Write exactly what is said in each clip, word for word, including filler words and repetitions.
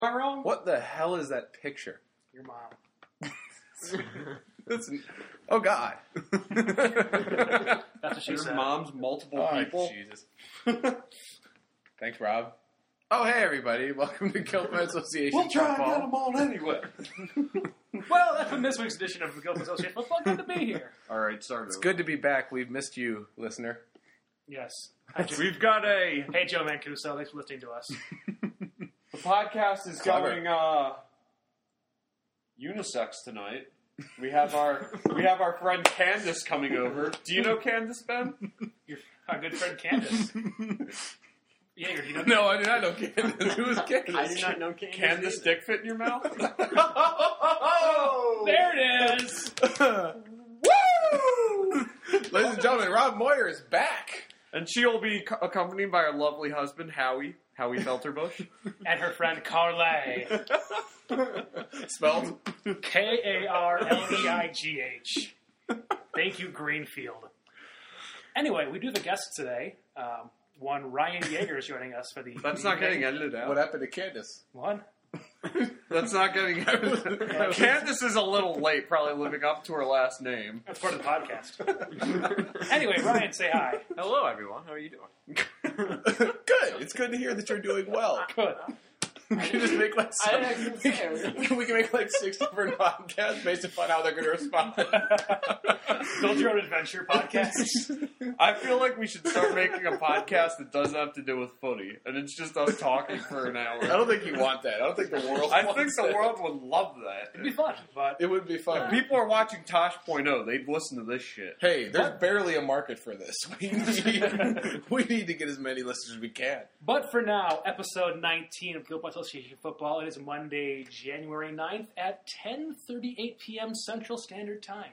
Am I wrong? What the hell is that picture? Your mom. That's, oh, God. That's what she Your said. mom's multiple Oh, people. Jesus. Thanks, Rob. Oh, hey, everybody. Welcome to Guildford Association We'll try and Football. get them all anyway. Well, that's been this week's edition of the Guildford Association Football. Good to be here. All right, start It's over. good to be back. We've missed you, listener. Yes. Hi, Joe. We've got a... Hey, Joe Mancuso. Thanks for listening to us. The podcast is Clever. going uh, unisex tonight. We have our we have our friend Candace coming over. Do you know Candace, Ben? Your our good friend Candace. Jaeger, do you know No, I do not know Candace. Who is Candace? I do not know Candace. Candace either. dick fit in your mouth? There it is. Woo! Ladies and gentlemen, Rob Moyer is back. And she will be co- accompanied by her lovely husband, Howie. Howie Felterbush. And her friend Carly. Spelled? K A R L E I G H. Thank you, Greenfield. Anyway, we do have a guest today. Um, one, Ryan Jaeger is joining us for the... That's not getting edited out. What happened to Candace? One. That's not getting edited out. Candace is a little late, probably living up to her last name. That's part of the podcast. Anyway, Ryan, say hi. Hello, everyone. How are you doing? Good. It's good to hear that you're doing well. Good. We can just make like I some, didn't we, say it. can, we can make like six different podcasts based upon how they're going to respond. Build your own adventure podcast. I feel like we should start making a podcast that doesn't have to do with footy, and it's just us talking for an I hour. don't think you want that. I don't think the world. I wants think the that. world would love that. It'd be fun, but It would be fun. If people are watching Tosh point oh, they'd listen to this shit. Hey, there's barely a market for this. We need, we need to get as many listeners as we can. but for now, episode nineteen of Guildford Association Football. It is Monday, January ninth at ten thirty-eight p.m. Central Standard Time.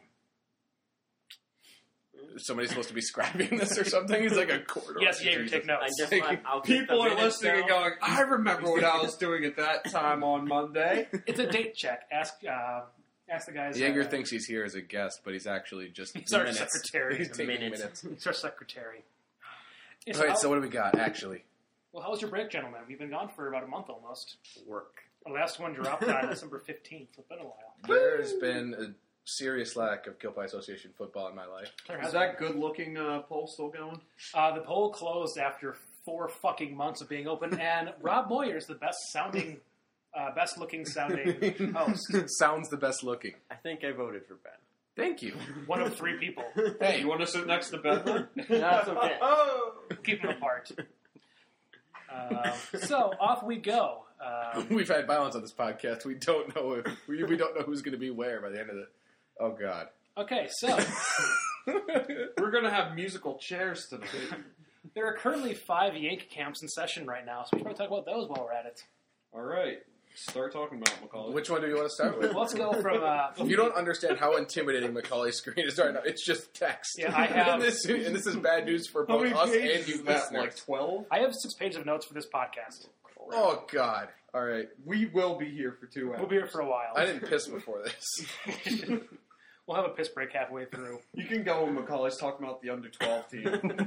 Is somebody supposed to be scrapping this or something? It's like a quarter. Yes, Jaeger, take I notes. just want, I'll keep People the are minutes listening and down. going, I remember what I was doing at that time on Monday. It's a date check. Ask uh, ask the guys. Jaeger uh, thinks he's here as a guest, but he's actually just He's our minutes. secretary. He's taking Minutes. minutes. He's our secretary. Yeah, All right, how- so what do we got, actually? well, how was your break, gentlemen? We've been gone for about a month almost. Work. Our last one dropped on December fifteenth, so it's been a while. There's been a serious lack of Kilpie Association football in my life. There Is has that good-looking uh, poll still going? Uh, the poll closed after four fucking months of being open, and Rob Moyer is the best sounding, uh, best looking sounding host. Sounds the best looking. I think I voted for Ben. Thank you. One of three people. Hey, you want to sit next to Ben then? That's okay. Oh! Keep them apart. Uh, so off we go. Um, We've had violence on this podcast. We don't know if we, we don't know who's going to be where by the end of the. Oh God. okay, so We're going to have musical chairs tonight. there are currently five Yank camps in session right now, so we should probably talk about those while we're at it. All right. Start talking about Macaulay. Which one do you want to start with? Well, let's go from. Uh, If you don't understand how intimidating Macaulay's screen is right now, it's just text. Yeah, I have- and, this, and this is bad news for How both many us pages and you is that? listeners. Like twelve? I have six pages of notes for this podcast. Oh God! All right, We will be here for two hours. We'll be here for a while. I didn't piss before this. We'll have a piss break halfway through. You can go when Macaulay's talking about the under twelve team.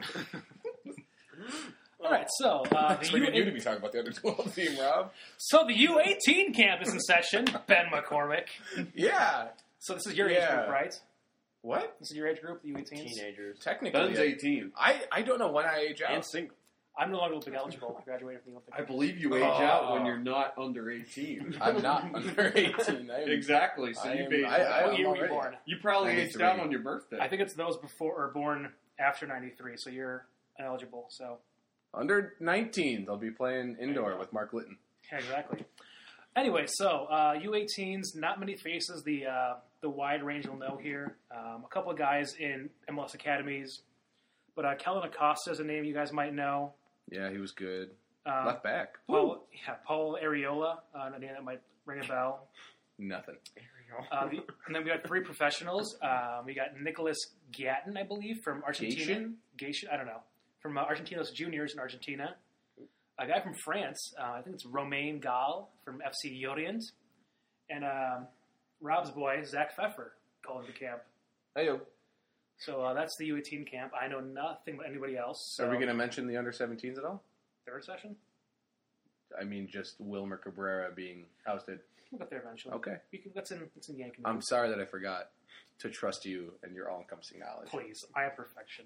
All right, so uh, the Expecting you to U- be talking about the under twelve team, Rob. so the U eighteen camp is in session. Ben McCormick. Yeah. So this is your age Yeah. group, right? What? This is your age group, the U eighteens. Teenagers. Technically, Ben's I- eighteen. I, I don't know when I age out. And single. I'm no longer Olympic eligible. I graduated from the Olympic. I believe you age Oh. out when you're not under eighteen. I'm not under eighteen. I am, Exactly. So I you've am- aged I- I out. What am year were you already- born? You probably aged ninety-three. out on your birthday. I think it's those before or born after ninety-three, so you're ineligible. So Under nineteen, they'll be playing indoor with Mark Litton. yeah, exactly. Anyway, so uh, U eighteens, not many faces. The uh, the wide range will know here. Um, a couple of guys in M L S academies, but uh, Kellen Acosta is a name you guys might know. Yeah, he was good. Um, Left back. Paul, yeah, Paul Areola, uh, a name that might ring a bell. Nothing. Uh, the, and then we got three professionals. Um, we got Nicholas Gatton, I believe, from Argentina. Gatien? Gatien, I don't know. From uh, Argentinos Juniors in Argentina. A guy from France, uh, I think it's Romain Gall from F C Yorient. And um, Rob's boy, Zach Pfeffer, calling the camp. Hey, So uh, that's the U eighteen camp. I know nothing about anybody else. So are we going to mention the under seventeens at all? Third session? I mean just Wilmer Cabrera being ousted. We'll get there eventually. Okay. We can, that's in, that's in Yankee I'm news. sorry that I forgot to trust you and your all-encompassing knowledge. Please, I have perfection.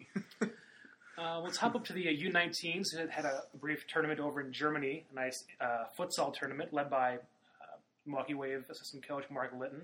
uh, let's hop up to the uh, U nineteens. It had a brief tournament over in Germany, a nice uh, futsal tournament led by uh, Milwaukee Wave assistant coach Mark Litton.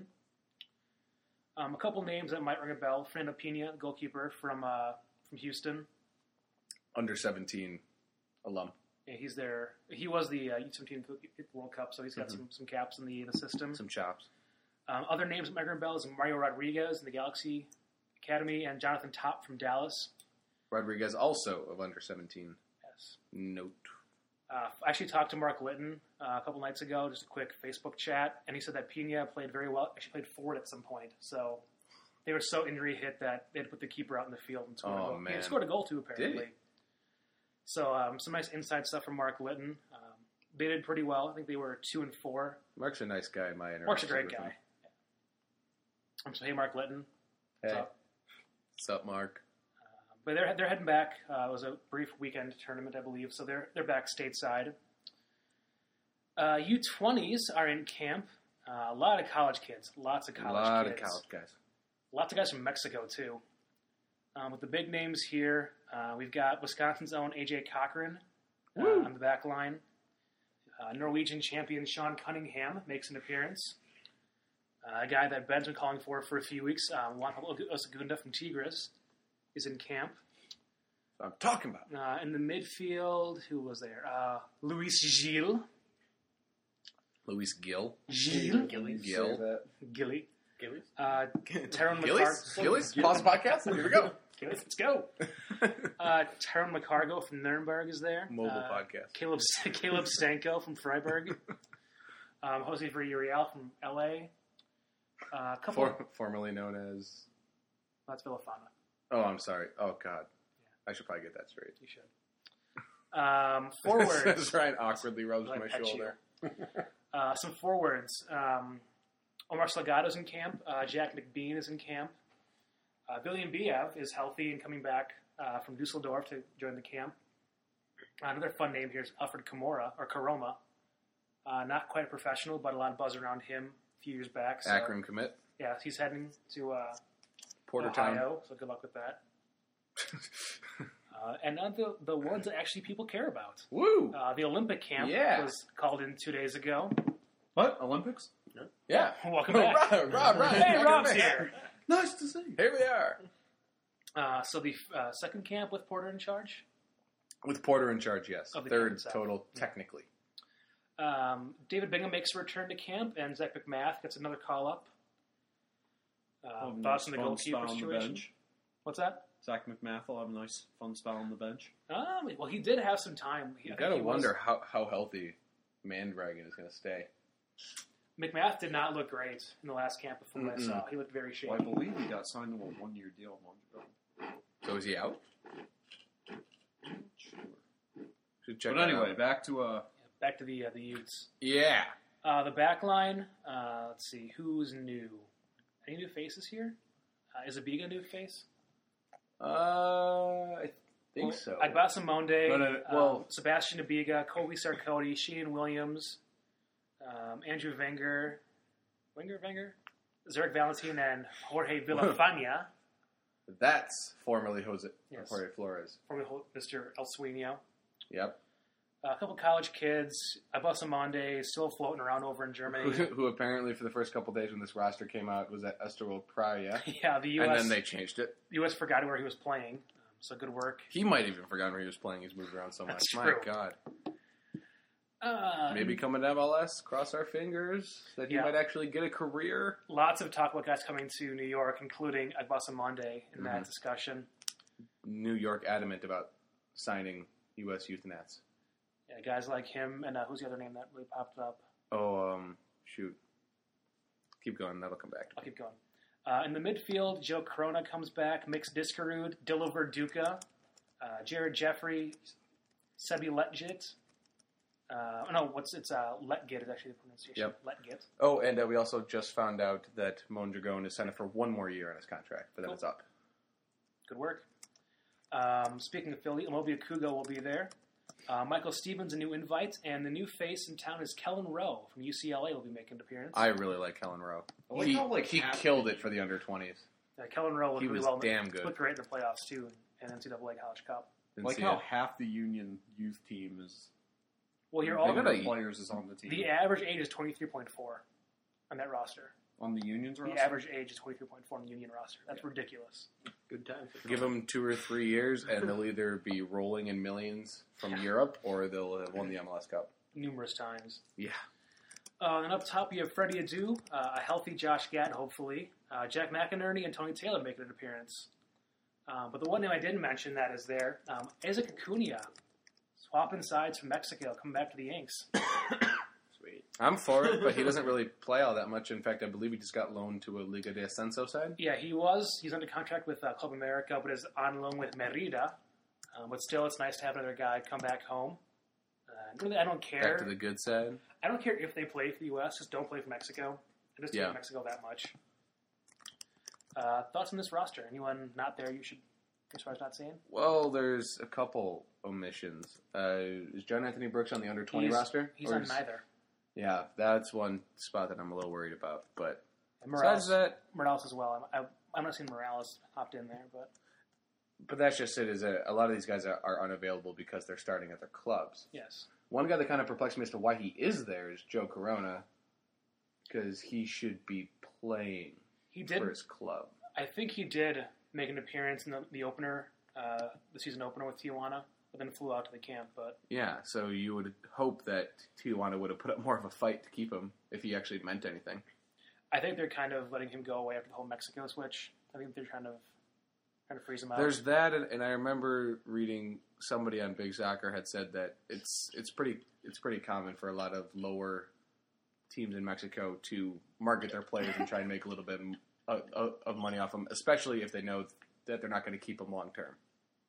Um, a couple names that might ring a bell. Fernando Pena, goalkeeper from uh, from Houston. Under seventeen alum. Yeah, he's there. He was the uh, U seventeen World Cup, so he's got Mm-hmm. some, some caps in the, the system. Some chops. Um, other names that might ring bells: Mario Rodriguez in the Galaxy Academy, and Jonathan Topp from Dallas. Rodriguez also of under seventeen. Yes. Note. Uh, I actually talked to Mark Litton uh, a couple nights ago, just a quick Facebook chat, and he said that Pena played very well. Actually played forward at some point, so they were so injury hit that they had to put the keeper out in the field and scored Oh, a goal. man. He scored a goal too, apparently. Did he? So um, some nice inside stuff from Mark Litton. Um, they did pretty well. I think they were two and four. Mark's a nice guy in my interaction. Mark's a great with guy. him. Um, so hey, Mark Litton. Hey. What's up? What's up, Mark? But they're they're heading back. Uh, it was a brief weekend tournament, I believe. So they're they're back stateside. Uh, U twenties are in camp. Uh, a lot of college kids. Lots of A college lot kids. of college guys. Lots of guys from Mexico too. Um, with the big names here, uh, we've got Wisconsin's own A J Cochran uh, Woo. on the back line. Uh, Norwegian champion Sean Cunningham makes an appearance. Uh, a guy that Ben's been calling for for a few weeks, um, Juan Pablo Osagunda from Tigres, is in camp. I'm talking about. Uh, in the midfield, who was there? Uh, Luis Gil. Luis Gill. Gil. Gill. Gilly. Gillies? Uh, Tyrone Gillies? McCargo. Gillies? Pause the podcast? Here we go. Gillies, let's go. Uh, Tyrone McCargo from Nuremberg is there. Mobile uh, podcast. Caleb Caleb Stanko from Freiburg. Um, Jose Villarreal from L A. Uh, a couple. For, formerly known as. That's Villafana. Oh, I'm sorry. Oh, God. I should probably get that straight. You should. Um, forwards. As Ryan awkwardly rubs Like my pet shoulder. uh, some forwards. Um, Omar Salgado's in camp. Uh, Jack McBean is in camp. Uh, William Biev is healthy and coming back uh, from Dusseldorf to join the camp. Uh, another fun name here is Alfred Kamora, or Karoma. Uh, not quite a professional, but a lot of buzz around him a few years back. So, Akron commit. yeah, he's heading to uh, Portertown. Ohio, so good luck with that. uh, and now the, the ones that actually people care about. Woo! Uh, the Olympic camp Yeah. was called in two days ago. What? Olympics? Yeah. Welcome back. Rob, Rob, Rob, Hey, back Rob's in the here. Nice to see you. Here we are. Uh, so the uh, second camp with Porter in charge. With Porter in charge, yes. Of the Third camp itself. total, technically. Um, David Bingham makes a return to camp, and Zach McMath gets another call up. Uh, Have a thoughts nice on the fun goalkeeper spell on the situation? bench. What's that? Zach McMath will have a nice fun spell on the bench. Um, well, he did have some time. He, You I think gotta he was- wonder how, how healthy Mandragon is going to stay. McMath did not look great in the last camp before I Mm-mm. saw. He looked very shaky. Well, I believe he got signed to a one-year deal a month ago. So is he out? Sure. Should check But that anyway, out. back to uh, Back to the uh, the Utes. Yeah. Uh, the back line, uh, let's see, who's new? Any new faces here? Uh, is Abiga a new face? Uh, I think well, so. Agbasa Monde, But, uh, well, well- Sebastian Abiga, Colby Sarkody, Sheehan Williams, um, Andrew Wenger, Wenger, Wenger, Zarek Valentin, and Jorge Villafana, That's formerly Jose Yes. Jorge Flores. from Mister El Sueño. Yep. Uh, a couple college kids, Agbasa Monde, still floating around over in Germany. Who, who apparently for the first couple days when this roster came out was at Estoril Praia. yeah, the U S And then they changed it. U S forgot where he was playing, um, so good work. He might even forgotten where he was playing. He's moved around so much. That's My true. God. Uh, Maybe coming to M L S. Cross our fingers that he Yeah. might actually get a career. Lots of talk about guys coming to New York, including Agbasa Monde in that Mhm. discussion. New York adamant about signing U S Youth Nats. Yeah, guys like him, and uh, who's the other name that really popped up? Oh, um, shoot. Keep going. That'll come back. I'll keep going. Uh, in the midfield, Joe Corona comes back, Mix Discarud, Diliver Duca, uh, Jared Jeffrey, Sebi Letgit. Uh, oh, no, what's it's uh, Letgit is actually the pronunciation. Yep. Letgit. Oh, and uh, we also just found out that Mondragon is signed up for one more year on his contract, but then Cool. it's up. Good work. Um, speaking of Philly, Immobile Kugo will be there. Uh, Michael Stevens, a new invite, and the new face in town is Kellen Rowe from U C L A will be making an appearance. I really like Kellen Rowe. I like he how, like, he half- killed it for the under twenties. Uh, Kellen Rowe looked He really was well. in the- damn good. Looked great in the playoffs too, in N C double A College Cup. Didn't like see how it. half the Union youth team is Well, you're They all got bigger a- players is on the team. the average age is twenty-three point four on that roster. on the Union's roster. The average age is twenty-three point four on the Union roster. That's Yeah. ridiculous. Good time. For Give them two or three years, and they'll either be rolling in millions from Europe, or they'll have won the M L S Cup. Numerous times. Yeah. Uh, and up top, you have Freddie Adu, uh, a healthy Josh Gatton, hopefully. Uh, Jack McInerney and Tony Taylor making an appearance. Uh, but the one name I didn't mention that is there, um, Isaac Acuna, swapping sides from Mexico, coming back to the Yanks. Sweet. I'm for it, but he doesn't really play all that much. In fact, I believe he just got loaned to a Liga de Ascenso side. Yeah, he was. He's under contract with uh, Club America, but is on loan with Merida. Um, but still, it's nice to have another guy come back home. Uh, really, I don't care. Back to the good side. I don't care if they play for the U S. Just don't play for Mexico. I just Yeah. hate Mexico that much. Uh, thoughts on this roster? Anyone not there you should, as far as not seeing? Well, there's a couple omissions. Uh, is John Anthony Brooks on the under twenty He's- roster? He's Or on is- neither. Yeah, that's one spot that I'm a little worried about. But And besides Morales, that, Morales as well. I'm, I, I'm not seeing Morales opt in there, but but that's just it. Is a, a lot of these guys are, are unavailable because they're starting at their clubs. yes. One guy that kind of perplexed me as to why he is there is Joe Corona, because he should be playing He did. for his club. I think he did make an appearance in the, the opener, uh, the season opener with Tijuana, but then flew out to the camp. But Yeah, so you would hope that Tijuana would have put up more of a fight to keep him if he actually meant anything. I think they're kind of letting him go away after the whole Mexico switch. I think they're trying to trying to freeze him out. There's that, and, and I remember reading somebody on Big Soccer had said that it's it's pretty it's pretty common for a lot of lower teams in Mexico to market their players and try and make a little bit of, of, of money off them, especially if they know that they're not going to keep them long term.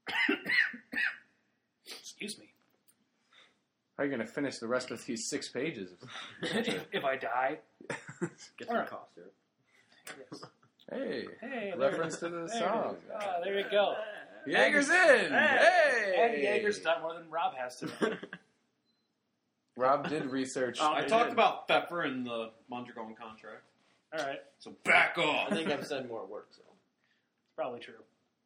Excuse me. How are you going to finish the rest of these six pages? if, if I die, Get All some right. cough syrup. yes. Hey, Hey, reference to there, the there song. it is. Ah, there you go. Jaeger's in. Hey, And Jaeger's done more than Rob has to. Rob did research. I I talked did. about Pfeffer and the Mondragon contract. All right, So back off. I think I've said more work, so. probably true.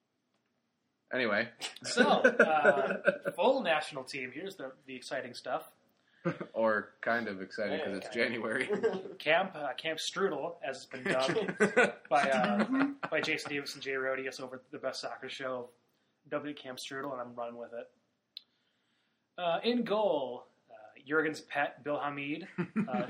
Anyway, So, uh, full national team. Here's the the exciting stuff. or kind of excited because Hey, it's okay. January. Camp uh, Camp Strudel, as it's been dubbed by uh, by Jason Davis and Jay Rodius over at the Best Soccer Show. Dubbed it Camp Strudel, and I'm running with it. Uh, in goal, uh, Jurgen's pet Bill Hamid, uh,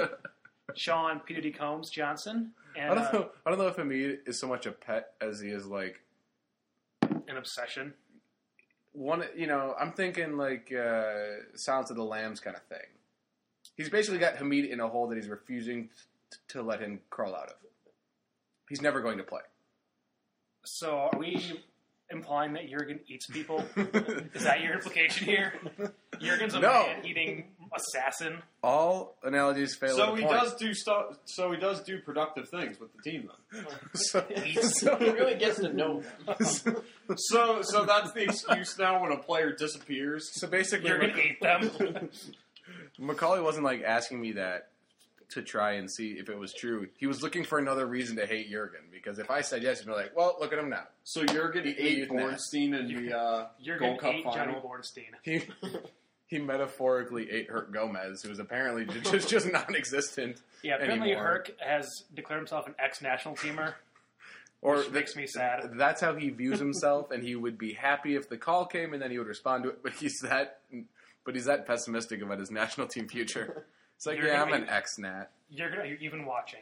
Sean Peter D. Combs Johnson, and I don't uh, know. I don't know if Hamid is so much a pet as he is like an obsession. one. You know, I'm thinking like uh, Silence of the Lambs kind of thing. He's basically got Hamid in a hole that he's refusing t- to let him crawl out of. He's never going to play. So, are we implying that Jurgen eats people? Is that your implication here? Jurgen's a No. man-eating assassin. All analogies fail. So at he a point. does do stuff. So he does do productive things with the team. Then. So, Eats. so- He really gets to know them. So so that's the excuse now when a player disappears. so basically, Jurgen Mac- ate them. Macaulay wasn't like asking me that to try and see if it was true. He was looking for another reason to hate Jurgen, because if I said yes, he'd be like, "Well, look at him now." So Jurgen He ate ate Bornstein in the uh, Jurgen Gold Cup ate Johnny final. Bornstein. He he metaphorically ate Herc Gomez, who was apparently just just non-existent. Yeah, apparently anymore. Herc has declared himself an ex-national teamer, Or which makes me sad. that's how he views himself, and he would be happy if the call came, and then he would respond to it. But he's that, but he's that pessimistic about his national team future. It's like, You're yeah, I'm gonna- an ex-nat. Jurgen, are you even watching?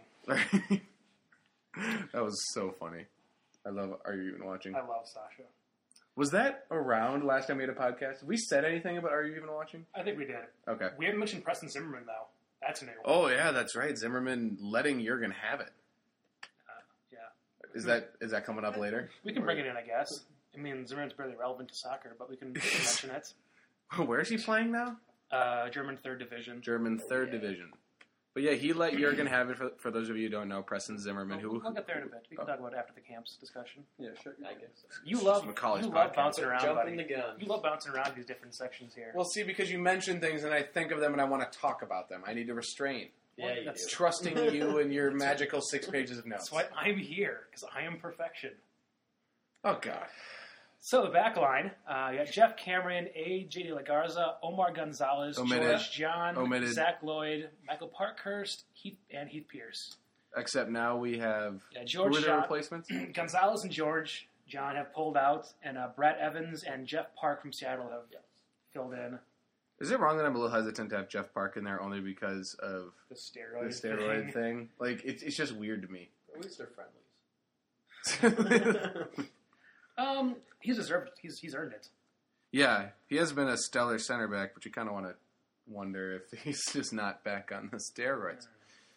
That was so funny. I love. Are you even watching? I love Sasha. Was that around last time we had a podcast? Have we said anything about Are You Even Watching? I think we did. Okay. We haven't mentioned Preston Zimmerman, though. That's new. Oh yeah, that's right. Zimmerman letting Jurgen have it. Yeah. Is that is that coming up later? We can bring it in, I guess. I mean, Zimmerman's barely relevant to soccer, but we can, we can mention it. Where is he playing now? Uh, German third division. German third division. But yeah, he let Jurgen have it. For, for those of you who don't know, Preston Zimmerman, who We'll get there in a bit. We can talk about it after the camps discussion. Yeah, sure. I guess. You love, Macaulay's you love podcast. bouncing around, Jumping buddy. the gun. You love bouncing around these different sections here. well, see, because you mention things and I think of them and I want to talk about them. I need to restrain. Yeah, you That's do. Trusting you and your magical six pages of notes. That's why I'm here, because I am perfection. Oh God. So the back line, uh, you got Jeff Cameron, A J De La Garza, Omar Gonzalez, Omitted. George John, Omitted. Zach Lloyd, Michael Parkhurst, Heath, and Heath Pierce. Except now we have Yeah, who George are the John, replacements? Gonzalez and George John have pulled out, and uh, Brett Evans and Jeff Park from Seattle have filled in Is it wrong that I'm a little hesitant to have Jeff Park in there only because of the steroid, the steroid thing. thing? Like, it's it's just weird to me. At least they're friendlies. Um, he's deserved. He's he's earned it. Yeah, he has been a stellar center back, but you kind of want to wonder if he's just not back on the steroids.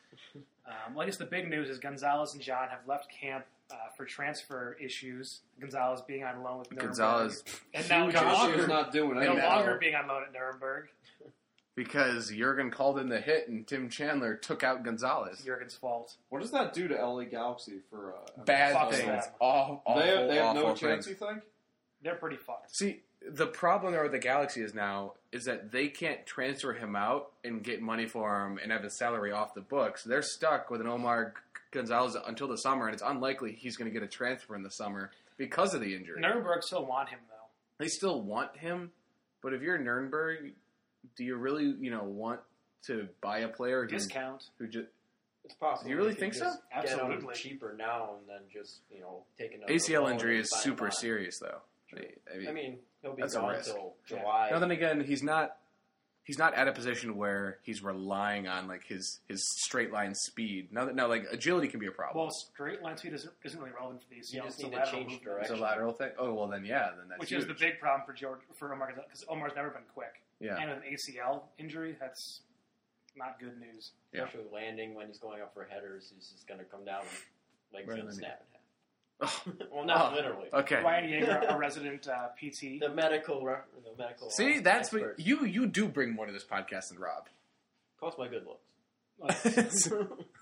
Um, well, I guess the big news is Gonzalez and John have left camp uh, for transfer issues. Gonzalez being on loan with Nuremberg. Gonzalez, and now huge no issue. longer, He's not doing no anything. longer being on loan at Nuremberg. because Jurgen called in the hit and Tim Chandler took out Gonzalez. Jurgen's fault. What does that do to L A Galaxy for uh, Bad Fuck things. them. Aw- awful, They have, they have no awful chance, things. you think? They're pretty fucked. See, the problem there with the Galaxy is now is that they can't transfer him out and get money for him and have his salary off the books. They're stuck with an Omar Gonzalez until the summer, and it's unlikely he's going to get a transfer in the summer because of the injury. Nuremberg still want him though. They still want him, but if you're Nuremberg, do you really, you know, want to buy a player who, Discount. who just It's possible. Do you really could think so? just Get them Absolutely. cheaper now and then just you know take another A C L loan injury and is sign super them on. serious though. They- I mean, I mean, he'll be That's a gone risk. till Yeah. July. now then again, he's not he's not at a position where he's relying on like his his straight line speed. Now that now like agility can be a problem. Well, straight line speed isn't, isn't really relevant for the A C L. You just It's a need to lateral change movement. It's a direction. lateral thing. Oh well, then yeah, then that's Which huge. is the big problem for George for Omar because Omar's never been quick. yeah. And with an A C L injury, that's not good news. Yeah. Especially with landing when he's going up for headers, he's just going to come down and legs Right, going to then- snap in half. Oh, Well, not Oh. literally. okay. Ryan Yeager, a resident uh, P T. The medical, re- the medical. See, uh, that's what experts. you you do bring more to this podcast than Rob. Plus my good looks.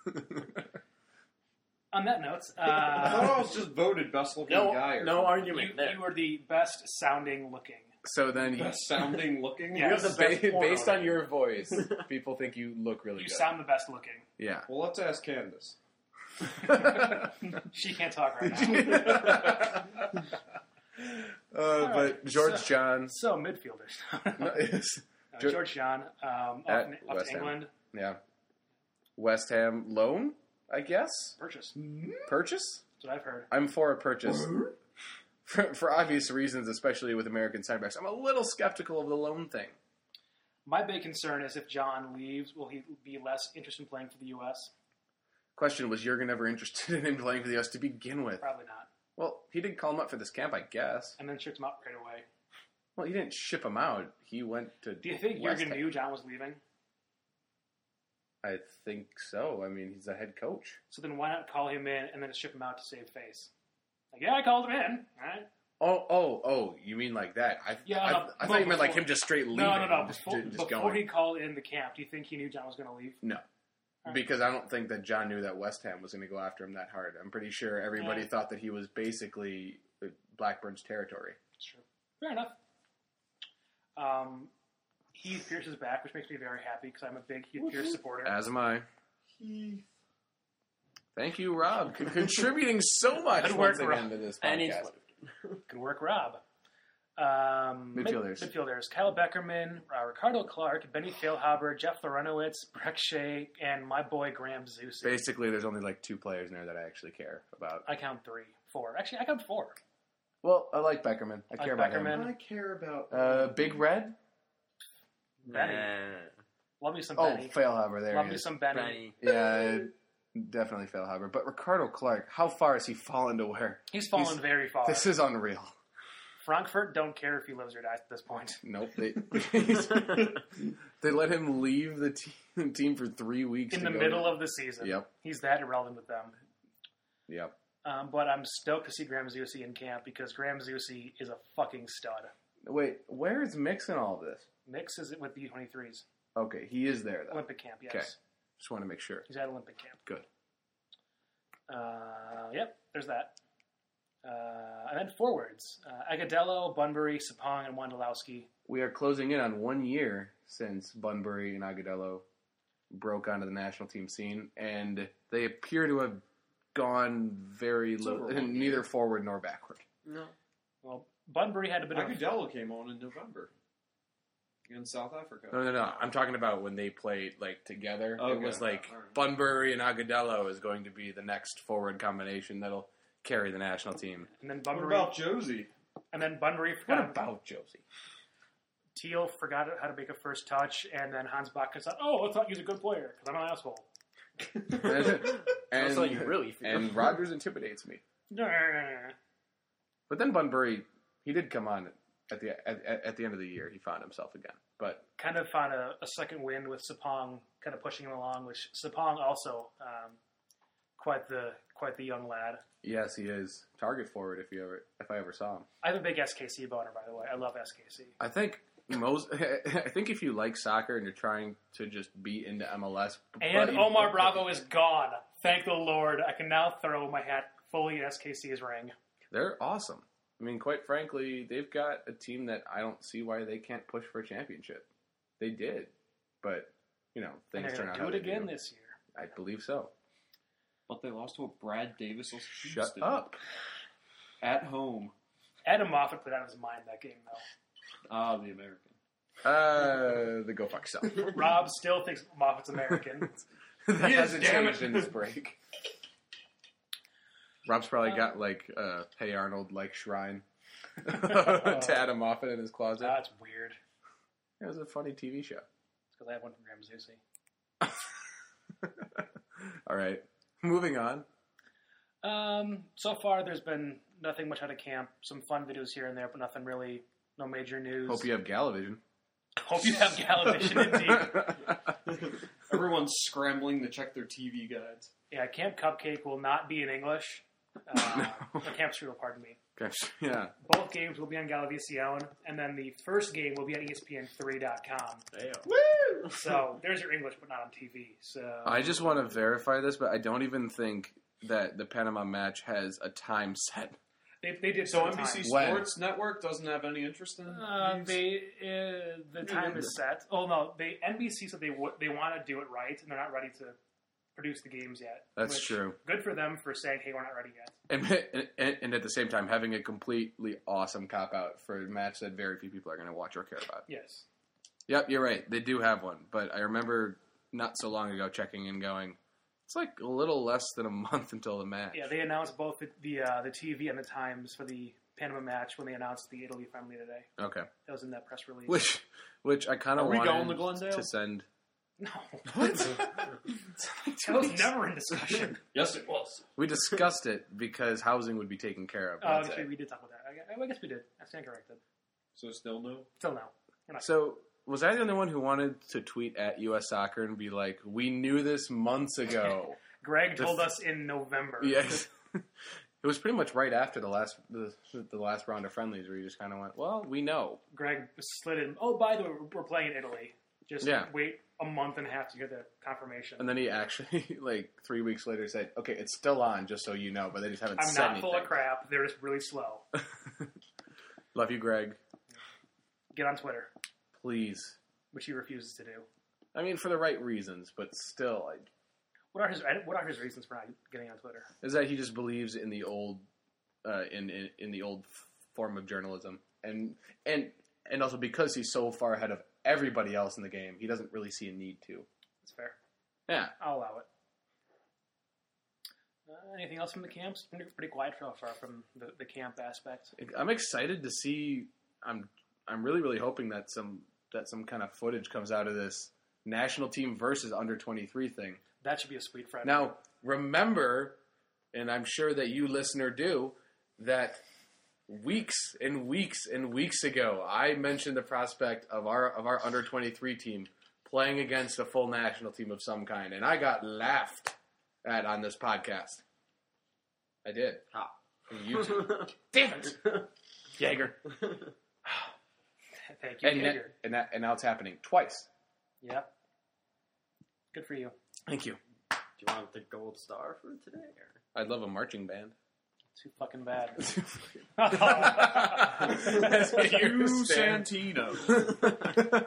On that note, I thought I uh, was just voted best looking no, guy. Or no you, argument there. you were the best sounding looking. So then you, best sounding looking. Yeah. You have the best ba- porno based on name. your voice, people think you look really You good. sound the best looking. yeah. Well, let's ask Candace. She can't talk right now. Uh, but George so- John, So, midfielders. no, it's- Uh, Jo- George John, um, off, At off West to Ham. England. yeah, West Ham loan, I guess. Purchase. Purchase. That's what I've heard. I'm for a purchase for, for obvious reasons, especially with American center backs. I'm a little skeptical of the loan thing. My big concern is if John leaves, will he be less interested in playing for the U S? Question: was Jurgen ever interested in him playing for the U S to begin with? Probably not. Well, he did call him up for this camp, I guess. And then shipped him out right away. Well, he didn't ship him out. He went to. Do you think West Jurgen Ham. knew John was leaving? I think so. I mean, he's the head coach. So then why not call him in and then ship him out to save face? Like, yeah, I called him in. All right. Oh, oh, oh! You mean like that? I, Yeah, I, no, I no, thought you meant like before- him just straight leaving. No, no, no. Just, Before, just before going. he called in the camp, do you think he knew John was going to leave? No. Alright. Because I don't think that John knew that West Ham was going to go after him that hard. I'm pretty sure everybody Yeah. thought that he was basically Blackburn's territory. That's true. Fair enough. Um, Heath Pierce is back, which makes me very happy because I'm a big Heath Pierce supporter. As am I. Thank you, Rob, for contributing so much Good work, once again Rob. to this And he's podcast. Good work, Rob. Um, mid- Midfielders. midfielders. Kyle Beckerman, uh, Ricardo Clark, Benny Feilhaber, Jeff Lorenowitz, Breck Shea, and my boy Graham Zusi. Basically, there's only like two players in there that I actually care about. I count three. Four. Actually, I count four. Well, I like Beckerman. I Like care about Beckerman. him. I care about. Uh, Big Red? Benny. Love me some Oh, Benny. Failhaber, there Love he me is. some Benny. Benny. Yeah, definitely Failhaber. But Ricardo Clark, how far has he fallen to where? He's fallen He's- very far. This is unreal. Frankfurt don't care if he lives or dies at this point. Nope. They, they let him leave the team, team for three weeks. In to the go middle to, of the season. Yep. He's that irrelevant with them. Yep. Um, but I'm stoked to see Graham Zusi in camp because Graham Zusi is a fucking stud. Wait, where is Mix in all of this? Mix is with the U twenty-threes. Okay, he is there, though. Olympic camp, yes. Okay. Just want to make sure. He's at Olympic camp. Good. Uh, yep, there's that. Uh, and then forwards. Uh, Agadello, Bunbury, Sapong, and Wondolowski. We are closing in on one year since Bunbury and Agudelo broke onto the national team scene, and they appear to have gone very It's over little, one neither year. forward nor backward. No. Well, Bunbury had a bit of... Agudelo came on in November against South Africa. No, no, no. I'm talking about when they played like together. It Okay. was like All right. Bunbury and Agudelo is going to be the next forward combination that'll carry the national team. And then What Bunbury... about Josie? And then Bunbury What forgot... about Josie? Teal forgot how to make a first touch, and then Hans Bach said, oh, let's not use a good player, because I'm an asshole. and That's how you really feel. and Rogers intimidates me. But then Bunbury, he did come on at the at, at the end of the year. He found himself again. But Kind of found a, a second wind with Sapong kind of pushing him along, which Sapong also um, quite the quite the young lad. yes, he is target forward. If you ever if I ever saw him, I have a big S K C boner, by the way. I love S K C. I think most. I think if you like soccer and you're trying to just be into M L S, And but- Omar Bravo is gone. Thank the Lord. I can now throw my hat fully in S K C's ring. They're awesome. I mean, quite frankly, they've got a team that I don't see why they can't push for a championship. They did, but you know And things they're turn going out to how do it they again do. this year. I believe so. But they lost to a Brad Davis. Shut up. At home. Adam Moffat put out of his mind that game, though. Ah, the American. Uh, the go fuck yourself. Rob still thinks Moffat's American. that He is, hasn't damn changed it. in this break. Rob's probably got like uh, Hey Arnold like shrine to Adam Moffat in his closet. That's weird. It was a funny T V show. It's because I have one from Graham Zusi. All right, moving on. Um, so far, there's been nothing much out of camp. Some fun videos here and there, but nothing really, no major news. Hope you have Galavision. Hope you have Galavision, indeed. Everyone's scrambling to check their T V guides. Yeah, Camp Cupcake will not be in English. Uh, No. or Camp Strudel, pardon me. Gosh, yeah. Both games will be on Galavision, and then the first game will be on E S P N three dot com. Woo! So there's your English, but not on T V. So I just want to verify this, but I don't even think that the Panama match has a time set. they, they did So some N B C time. When? Sports Network doesn't have any interest in Uh, these? they uh, the time is set. Oh no, they N B C said they w- they want to do it right, and they're not ready to produce the games yet. That's which- true. Good for them for saying, "Hey, we're not ready yet." And, and, and at the same time, having a completely awesome cop out for a match that very few people are going to watch or care about. Yes. Yep, you're right. They do have one, but I remember not so long ago checking and going, it's like a little less than a month until the match. Yeah, they announced both the the, uh, the T V and the times for the Panama match when they announced the Italy friendly today. Okay. That was in that press release. Which, which I kind of Are we wanted going to Glendale? to send. No, What? that was never in discussion. Yes, it was. We discussed it because housing would be taken care of. Oh, That's actually, it. we did talk about that. I guess, I guess we did. I stand corrected. So still no? Still no. We're not. So, was I the only one who wanted to tweet at U S Soccer and be like, "We knew this months ago"? Greg the told f- us in November. Yes. It was pretty much right after the last the, the last round of friendlies where you just kind of went, "Well, we know." Greg slid in. Oh, by the way, we're playing in Italy. Just Yeah. wait a month and a half to get the confirmation. And then he actually, like three weeks later, said, "Okay, it's still on, just so you know," but they just haven't I'm said not anything. full of crap. They're just really slow. Love you, Greg. Get on Twitter, Please. which he refuses to do. I mean, for the right reasons, but still, like, What are his What are his reasons for not getting on Twitter? is that he just believes in the old, uh, in, in in the old form of journalism, and and and also because he's so far ahead of everybody else in the game, he doesn't really see a need to. That's fair. Yeah. I'll allow it. Uh, anything else from the camps? Pretty, pretty quiet so far from the, the camp aspect. I'm excited to see. I'm I'm really really hoping that some that some kind of footage comes out of this national team versus under twenty-three thing. That should be a sweet Friday. Now remember, and I'm sure that you listener do, that weeks and weeks and weeks ago I mentioned the prospect of our of our under twenty-three team playing against a full national team of some kind, and I got laughed at on this podcast. I did. Ah. On YouTube. Damn it, Jaeger. Thank you, And, that, Jaeger. and, that, and now it's happening twice. Yep. Good for you. Thank you. Do you want the gold star for today? Or? I'd love a marching band. Too fucking bad. That's what You you're saying. Santino.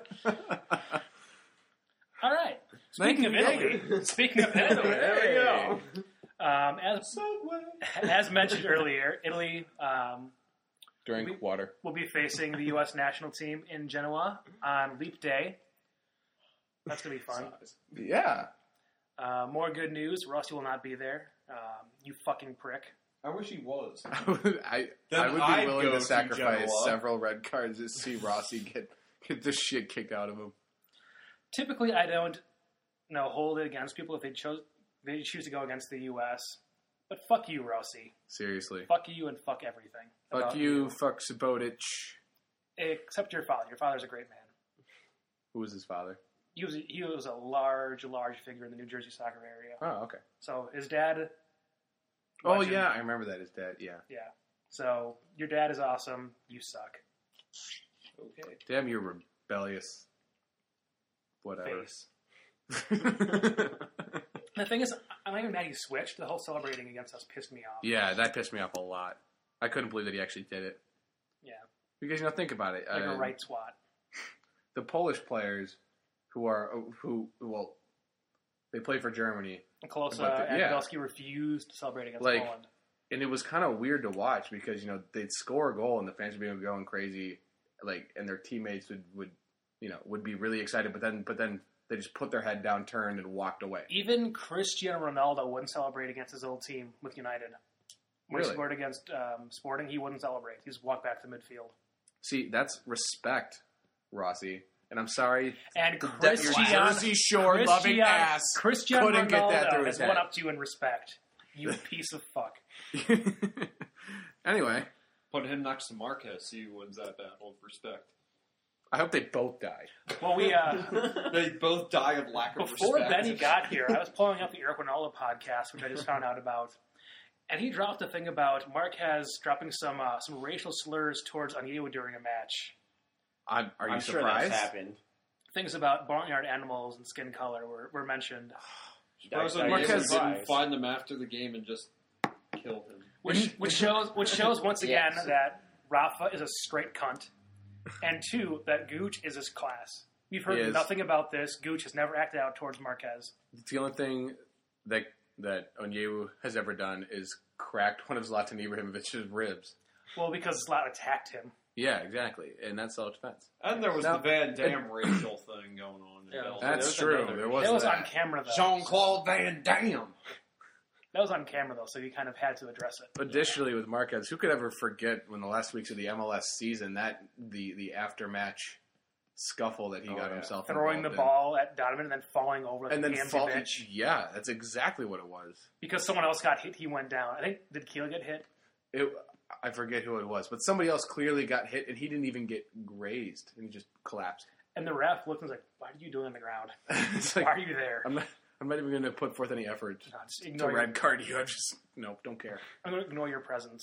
All right. Thank Speaking of you, Italy, speaking of Italy, There we go. um, as as mentioned earlier, Italy um, Drink water. will be facing the U S national team in Genoa on Leap Day. That's gonna be fun. Yeah. Uh, more good news: Rossi will not be there. Um, you fucking prick. I wish he was. I would, I, Then I would be I'd willing go to to sacrifice Genoa. several red cards to see Rossi get get the shit kicked out of him. Typically, I don't, you know, hold it against people if they chose they choose to go against the U S. But fuck you, Rossi. Seriously. Fuck you and fuck everything. Fuck about you, fuck Subotic. Except your father. Your father's a great man. Who was his father? He was a, he was a large, large figure in the New Jersey soccer area. Oh, okay. So his dad. Oh, legend. yeah, I remember that. His dad, yeah. Yeah. So your dad is awesome. You suck. Okay. Damn, you're rebellious. Whatever. Face. The thing is, I'm not even mad he switched. The whole celebrating against us pissed me off. Yeah, that pissed me off a lot. I couldn't believe that he actually did it. Yeah. Because, you know, think about it. Like uh, a right swat. The Polish players who are, who, well, they play for Germany. Klose But the- and yeah. Belsky refused to celebrate against Like, Poland. And it was kind of weird to watch because, you know, they'd score a goal and the fans would be going crazy, like, and their teammates would, would you know, would be really excited, but then, but then they just put their head down, turned, and walked away. Even Cristiano Ronaldo wouldn't celebrate against his old team with United. When Really? he scored against um, Sporting, he wouldn't celebrate. He just walked back to midfield. See, that's respect, Rossi. And I'm sorry, And that your Cristiano, Jersey Shore loving Cristiano- ass Cristiano couldn't get that Ronaldo through has his head. one up to you in respect. You piece of fuck. Anyway, Put him next to Marquez, see who wins that battle of respect. I hope they both die. Well, we uh, They both die of lack of before respect. Benny got here, I was pulling up the Eric Ronaldo podcast, which I just found out about, and he dropped a thing about Marquez dropping some uh, some racial slurs towards Onyewu during a match. I'm, are you I'm sure surprised? that's happened. Things about barnyard animals and skin color were, were mentioned, Suppose I- I Marquez am didn't surprised. find them after the game and just killed him. which which shows which shows once again Yes. that Rafa is a straight cunt, and two that Gooch is his class. We've heard He is. nothing about this. Gooch has never acted out towards Marquez. It's the only thing that that Onyewu has ever done is cracked one of Zlatan Ibrahimovic's ribs. Well, because Zlat attacked him. Yeah, exactly, and that's self-defense. And there was Now- the Van Damme racial thing going on. In Yeah, Belgium. That's There's true. another- There was That was that. on camera though. Jean-Claude Van Damme. That was on camera though, so you kind of had to address it. Additionally, with Marquez, who could ever forget when the last weeks of the M L S season that the the after-match scuffle that he Oh, got yeah. himself Throwing the involved in. ball at Donovan and then falling over like and a then damn fall. bitch. Yeah, that's exactly what it was. Because someone else got hit, he went down. I think did Keel get hit? It, I forget who it was, but somebody else clearly got hit, and he didn't even get grazed, and he just collapsed. And the ref looked and was like, "Why are you doing on the ground? It's Why like are you there?" I'm not. I'm not even going to put forth any effort No, just to ignore your, red card you. I just no, don't care. I'm going to ignore your presence.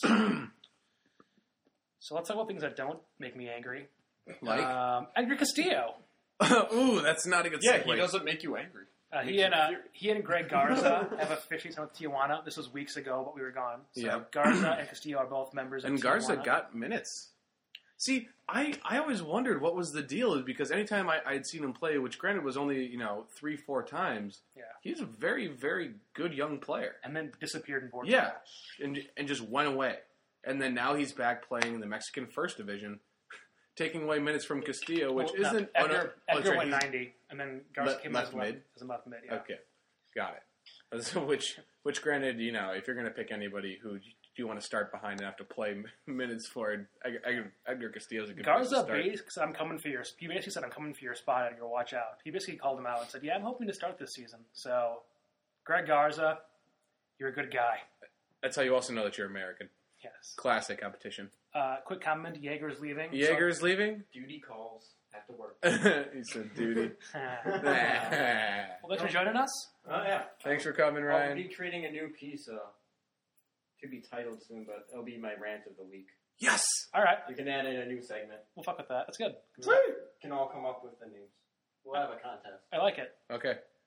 So let's talk about things that don't make me angry. Like, Um, Edgar Castillo. ooh, that's not a good. Yeah, segue. he doesn't make you angry. Uh, he and uh, he and Greg Garza have officially signed with Tijuana. This was weeks ago, but we were gone. So Yeah. Garza and Castillo are both members of And Garza Tijuana. got minutes. See, I, I always wondered what was the deal, is because anytime I, I'd seen him play, which granted was only, you know, three, four times, Yeah. he's a very, very good young player. and then disappeared in Portugal. Yeah, and and just went away. And then now he's back playing in the Mexican First Division, taking away minutes from Castillo, which Well, no, isn't... Edgar, oh, no, oh, Edgar sorry, went he's- ninety, and then Garza Le- came left in as, mid? left, as a left mid. Yeah. Okay, got it. So which, which granted, you know, if you're going to pick anybody who you want to start behind and have to play minutes for, Ed- Ed- Edgar Castillo's a good place to Garza start. basically said, "I'm coming for your." He basically said, "I'm coming for your spot, Edgar. Watch out." He basically called him out and said, "Yeah, I'm hoping to start this season." So, Greg Garza, you're a good guy. That's how you also know that you're American. Yes. Classic competition. Uh, quick comment: Jaeger's leaving. Jaeger's leaving? Duty calls after work. He said duty. So, well, thanks for joining us. Oh, yeah. Thanks for coming, I'll Ryan. be creating a new piece, uh, to be titled soon, but it'll be my rant of the week. Yes! All right, You can add in a new segment. we'll fuck with that. That's good. Can all come up with the names. We'll have a contest. I like it. Okay.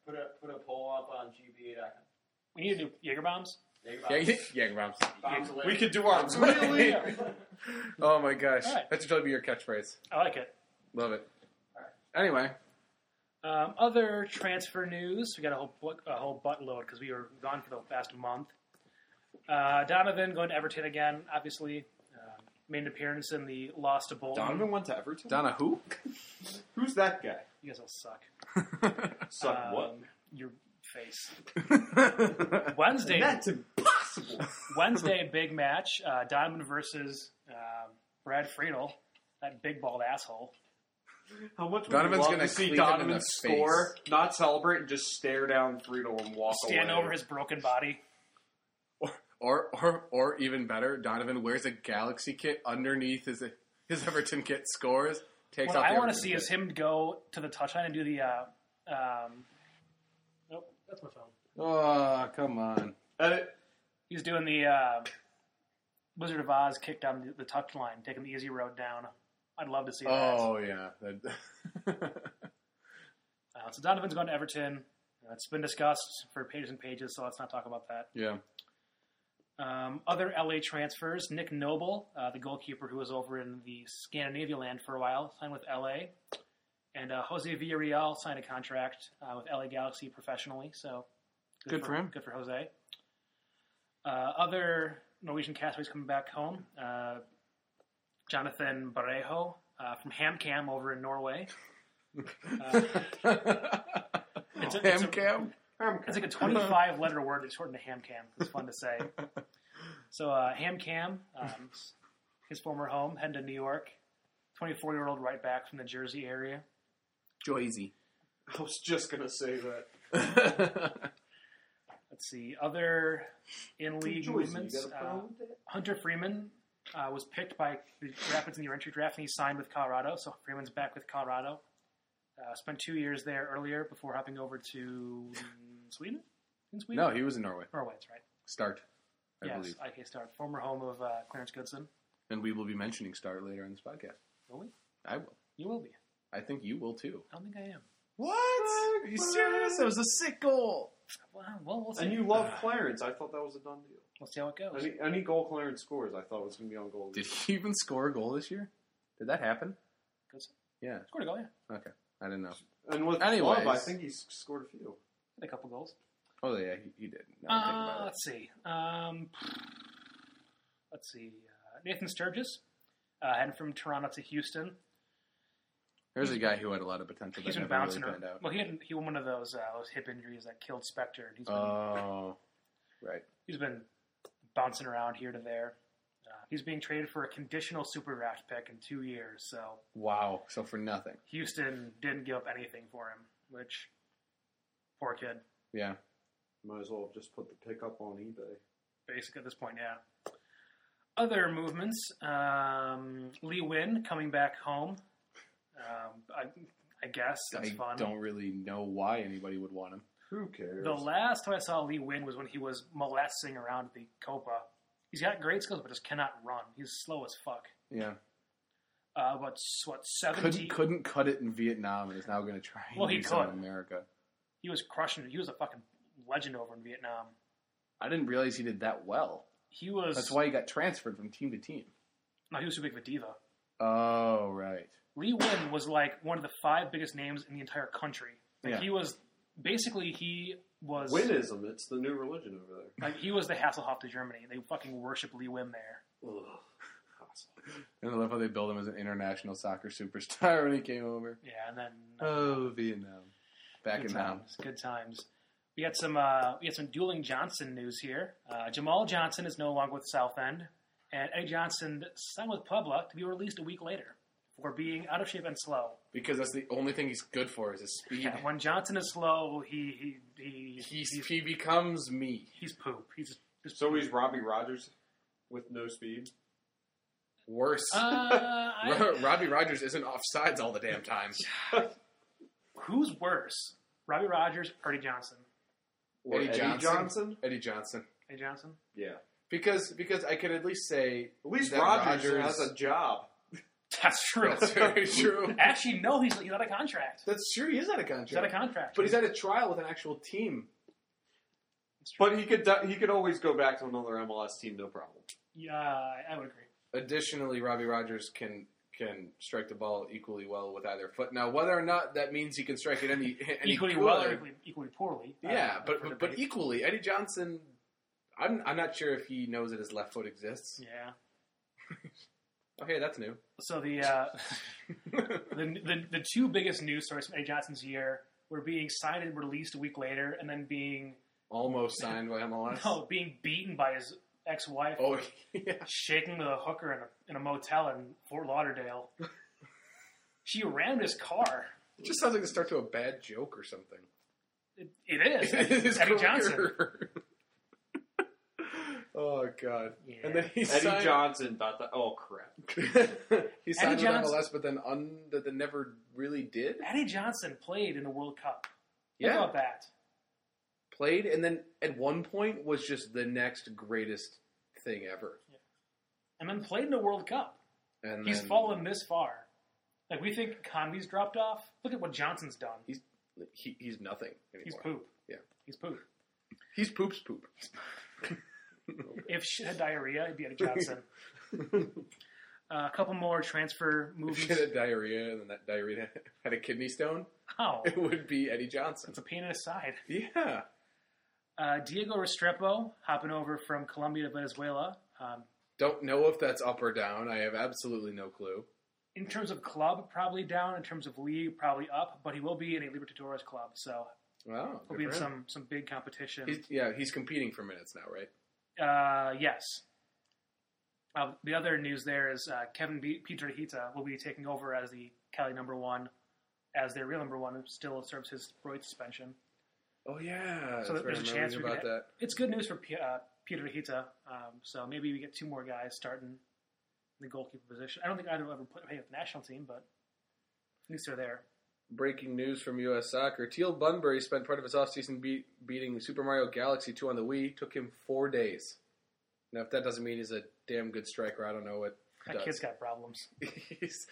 Put a put a poll up on G B A dot com. We need to do Jaeger bombs. Yeah, yeah, yeah, Bombs. Bombs a We lick. could do ours. Really? Oh my gosh, All right. that should totally be your catchphrase. I like it. Love it. All Anyway, Um, other transfer news. We got a whole book, a whole buttload because we were gone for the past month. Uh, Donovan going to Everton again. Obviously, uh, made an appearance in the loss to Bolton. Donovan went to Everton? Donna who? Who's that guy? You guys all suck. Suck Um, what? Your face. Wednesday. That's impossible. Wednesday, big match. Uh, Donovan versus uh, Brad Friedel, that big bald asshole. How much would Donovan's you love gonna to see clean him in Donovan the score, not celebrate, and just stare down Friedel and walk Stand away? over his broken body. Or, or, or even better, Donovan wears a Galaxy kit underneath his his Everton kit, scores, takes What off. I the want to Everton see kit. is him go to the touchline and do the. Uh, um, nope, that's my phone. Oh, come on. Edit. He's doing the uh, Wizard of Oz kick down the, the touchline, taking the easy road down. I'd love to see that. Oh yeah. That- Uh, so Donovan's going to Everton. Uh, it's been discussed for pages and pages, so let's not talk about that. yeah. Um, other L A transfers: Nick Noble, uh, the goalkeeper who was over in the Scandinavia land for a while, signed with L A, and uh, Jose Villarreal signed a contract uh, with L A Galaxy professionally. So Good for him. Good for Jose. Uh, other Norwegian castaways coming back home: uh, Jonathan Barejo uh, from HamCam over in Norway. Uh, it's, a, it's, a, Ham it's like a twenty-five letter word that's shortened to HamCam. It's fun to say. So uh, HamCam, um, his former home, heading to New York. twenty-four-year-old right back from the Jersey area. Joyzy. I was just going to say that. Let's see. Other in-league Joyzy, movements. you got a Uh, problem with that? Hunter Freeman uh, was picked by the Rapids in the entry draft, and he signed with Colorado. So Freeman's back with Colorado. Uh, spent two years there earlier before hopping over to Sweden? In Sweden? No, he was in Norway. Norway, that's right. Start, I yes, believe. I K Start, former home of uh, Clarence Goodson. And we will be mentioning Start later in this podcast. Will we? I will. You will be. I think you will too. I don't think I am. What? Are you serious? That was a sick goal. Well, well we'll see. And you love Clarence. I thought that was a done deal. We'll see how it goes. Any, any goal Clarence scores, I thought was going to be on goal. Did he even score a goal this year? Did that happen? Goodson? Yeah. Scored a goal, yeah. Okay. I didn't know. And with Anyways. Club, I think he's scored a few. Had a couple goals. Oh yeah, he, he did. Now I think Uh, about it. let's see. Um, let's see. Uh, Nathan Sturgis, uh, heading from Toronto to Houston. There's a guy who had a lot of potential He's that been never bouncing really around. panned out. Well, he had he had one of those uh, those hip injuries that killed Spectre. And he's been Oh, right. he's been bouncing around here to there. Uh, he's being traded for a conditional super draft pick in two years. So Wow. So for nothing. Houston didn't give up anything for him, which poor kid. Yeah. Might as well have just put the pick up on eBay. Basic at this point, yeah. Other movements: um, Lee Win coming back home. Um, I, I guess that's I fun. don't really know why anybody would want him. Who cares? The last time I saw Lee Win was when he was molesting around the Copa. He's got great skills, but just cannot run. He's slow as fuck. Yeah. Uh, but what seventeen? Couldn't couldn't cut it in Vietnam and is now going to try and Well, he do so in could. America. He was crushing it. He was a fucking legend over in Vietnam. I didn't realize he did that well. He was. That's why he got transferred from team to team. No, he was too big of a diva. Oh, right. Lee Win was like one of the five biggest names in the entire country. Like Yeah. he was basically he was Winism, it's the new religion over there. like he was the Hasselhoff to Germany. They fucking worship Lee Win there. Ugh. And I love how they build him as an international soccer superstar when he came over. Yeah, and then uh, Oh, Vietnam. Back good in now. times, good times. We got some uh, we got some dueling Johnson news here. Uh, Jamal Johnson is no longer with Southend, and Eddie Johnson signed with Puebla to be released a week later for being out of shape and slow. Because that's the only thing he's good for is his speed. Yeah, when Johnson is slow, he he, he He's, he's, he becomes me. he's poop. He's just So he's Robbie Rogers with no speed? Worse. uh, I, Ro- Robbie Rogers isn't offsides all the damn time. who's worse, Robbie Rogers or Eddie Johnson? Or Eddie Eddie Johnson. Johnson? Eddie Johnson. Eddie Johnson. Yeah. Because because I could at least say At least that Rogers, Rodgers- has a job. That's true. That's very true. Actually, no, he's, he's out of contract. That's true. He is out of contract. He's out of contract. But he's at a trial with an actual team. But he could he could always go back to another M L S team, no problem. Yeah, I I would agree. Additionally, Robbie Rogers can can strike the ball equally well with either foot. Now, whether or not that means he can strike it any, any Equally good, well or equally, equally poorly. yeah, uh, but for but, but debate. equally, Eddie Johnson. I'm I'm not sure if he knows that his left foot exists. Yeah. Okay, that's new. So the, uh, the the the two biggest news stories from Eddie Johnson's year were being signed and released a week later, and then being Almost signed by M L S. no being beaten by his ex-wife, Oh yeah. shaking with a hooker in a, in a motel in Fort Lauderdale. She rammed his car. It just sounds like the start to a bad joke or something. It, it is. His Eddie career. Johnson. Oh god. Yeah. And then he Eddie signed. Johnson thought that. Oh crap! he signed with Johnson- M L S, but then un, that they never really did. Eddie Johnson played in the World Cup. Think Yeah. about that. Played, and then at one point was just the next greatest thing ever. And then played in the World Cup. And He's then fallen this far. Like, we think Conley's dropped off. Look at what Johnson's done. He's he, he's nothing anymore. He's poop. Yeah. He's poop. He's poops poop. If shit had diarrhea, it'd be Eddie Johnson. uh, a couple more transfer If movements. she had diarrhea and then that diarrhea had a kidney stone, Oh, it would be Eddie Johnson. it's a pain in his side. Yeah. Uh, Diego Restrepo hopping over from Colombia to Venezuela. Um, Don't know if that's up or down. I have absolutely no clue. in terms of club, probably down. In terms of league, probably up. But he will be in a Libertadores club, so Wow. he'll good be in for him. some, some big competition. He's, yeah, he's competing for minutes now, right? Uh, yes. Uh, the other news there is uh, Kevin B- Pietrahita will be taking over as the Cali number one, as their real number one, who still serves his Freud suspension. Oh yeah. So that's there's right. a I'm chance reading we about could that. It's good news for P- uh, Pietrahita. Um, so maybe we get two more guys starting in the goalkeeper position. I don't think either will ever play with the national team, but at least they're there. Breaking news from U S Soccer. Teal Bunbury spent part of his offseason beat, beating Super Mario Galaxy two on the Wii. Took him four days. Now, if that doesn't mean he's a damn good striker, I don't know what That does. kid's got problems. He's-